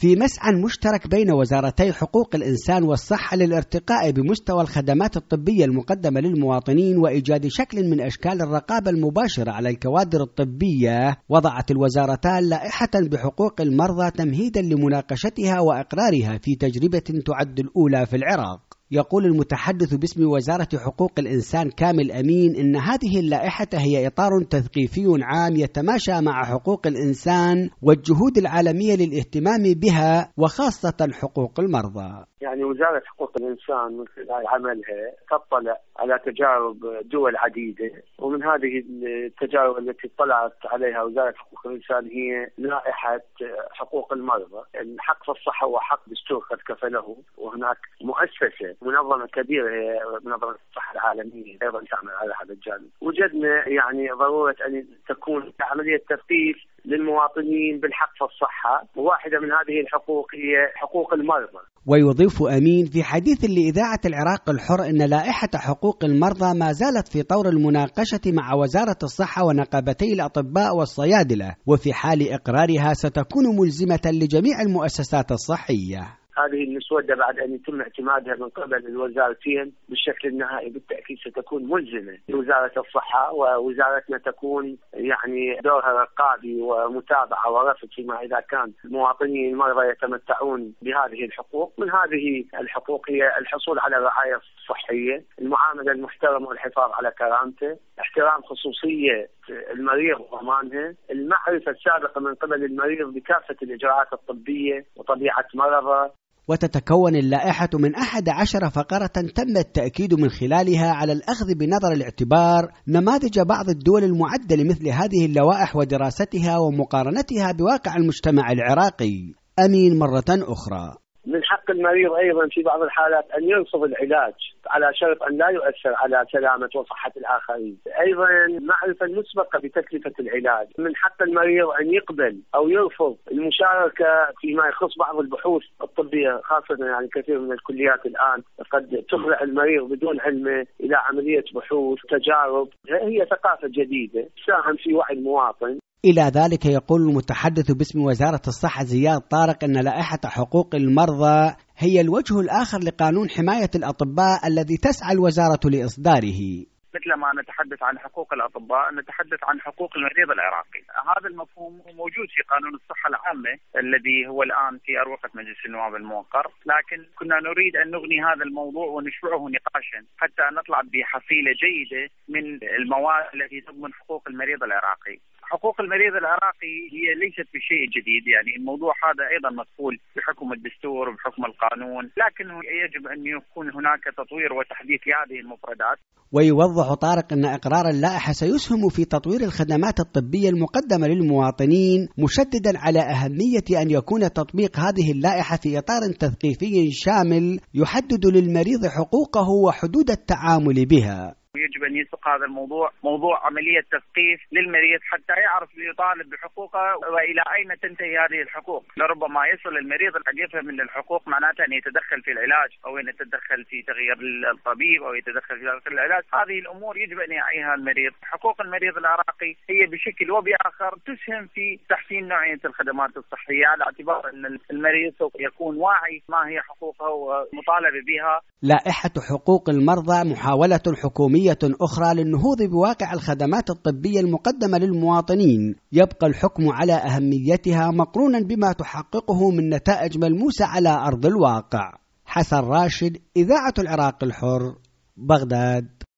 في مسعى مشترك بين وزارتي حقوق الإنسان والصحة للارتقاء بمستوى الخدمات الطبية المقدمة للمواطنين وإيجاد شكل من أشكال الرقابة المباشرة على الكوادر الطبية، وضعت الوزارتان لائحة بحقوق المرضى تمهيدا لمناقشتها وإقرارها في تجربة تعد الأولى في العراق. يقول المتحدث باسم وزارة حقوق الإنسان كامل أمين إن هذه اللائحة هي إطار تثقيفي عام يتماشى مع حقوق الإنسان والجهود العالمية للاهتمام بها وخاصة حقوق المرضى. يعني وزارة حقوق الإنسان من خلال عملها تطلع على تجارب دول عديدة، ومن هذه التجارب التي اطلعت عليها وزارة حقوق الإنسان هي لائحة حقوق المرضى. الحق في الصحة هو حق دستور قد كفله، وهناك مؤسسة منظمة كبيرة هي منظمة الصحة العالمية أيضا تعمل على هذا الجانب. وجدنا يعني ضرورة أن تكون عملية تثقيف للمواطنين بالحق في الصحة، وواحدة من هذه الحقوق هي حقوق المرضى. ويضيف أمين في حديث لإذاعة العراق الحر أن لائحة حقوق المرضى ما زالت في طور المناقشة مع وزارة الصحة ونقابتي الأطباء والصيادلة، وفي حال إقرارها ستكون ملزمة لجميع المؤسسات الصحية. هذه المسودة بعد أن يتم اعتمادها من قبل الوزارتين بالشكل النهائي بالتأكيد ستكون ملزمة لوزارة الصحة، ووزارتنا تكون يعني دورها رقابي ومتابعة ورفض فيما إذا كان المواطنين المرضى يتمتعون بهذه الحقوق. من هذه الحقوق هي الحصول على الرعاية الصحية، المعاملة المحترمة والحفاظ على كرامته، احترام خصوصية المريض وضمانها، المعرفة السابقة من قبل المريض بكافة الإجراءات الطبية وطبيعة مرضه. وتتكون اللائحة من 11 فقرة تم التأكيد من خلالها على الأخذ بنظر الاعتبار نماذج بعض الدول المعدة لمثل هذه اللوائح ودراستها ومقارنتها بواقع المجتمع العراقي. أمين مرة أخرى: من حق المريض أيضا في بعض الحالات أن يرفض العلاج على شرط أن لا يؤثر على سلامة وصحة الآخرين. أيضا المعرفة المسبقة بتكلفة العلاج. من حق المريض أن يقبل أو يرفض المشاركة فيما يخص بعض البحوث الطبية، خاصة يعني كثير من الكليات الآن قد تخضع المريض بدون علمه إلى عملية بحوث تجارب. هي ثقافة جديدة تساهم في وعي المواطن. إلى ذلك يقول المتحدث باسم وزارة الصحة زياد طارق أن لائحة حقوق المرضى هي الوجه الآخر لقانون حماية الأطباء الذي تسعى الوزارة لإصداره. مثل ما نتحدث عن حقوق الأطباء نتحدث عن حقوق المريض العراقي. هذا المفهوم موجود في قانون الصحة العامة الذي هو الآن في أروقة مجلس النواب الموقر، لكن كنا نريد أن نغني هذا الموضوع ونشرعه نقاشا حتى نطلع بحصيلة جيدة من المواد التي تضمن حقوق المريض العراقي. حقوق المريض العراقي هي ليست بشيء جديد، يعني الموضوع هذا أيضا مدخول بحكم الدستور وبحكم القانون، لكن يجب أن يكون هناك تطوير وتحديث لهذه المفردات. ويوضح طارق أن إقرار اللائحة سيسهم في تطوير الخدمات الطبية المقدمة للمواطنين، مشددا على أهمية أن يكون تطبيق هذه اللائحة في إطار تثقيفي شامل يحدد للمريض حقوقه وحدود التعامل بها. يجب أن يسبق هذا الموضوع موضوع عملية تثقيف للمريض حتى يعرف يطالب بحقوقه وإلى أين تنتهي هذه الحقوق. لربما يصل المريض أن يفهم أن الحقوق معناتها أن يتدخل في العلاج أو أن يتدخل في تغيير الطبيب أو يتدخل في تغيير العلاج. هذه الأمور يجب أن يعيها المريض. حقوق المريض العراقي هي بشكل وبآخر تسهم في تحسين نوعية الخدمات الصحية، على اعتبار أن المريض سوف يكون واعي ما هي حقوقه ومطالبة بها. لائحة حقوق المرضى محاولة حكومية أخرى للنهوض بواقع الخدمات الطبية المقدمة للمواطنين، يبقى الحكم على أهميتها مقرونا بما تحققه من نتائج ملموسة على أرض الواقع. حسن راشد، إذاعة العراق الحر، بغداد.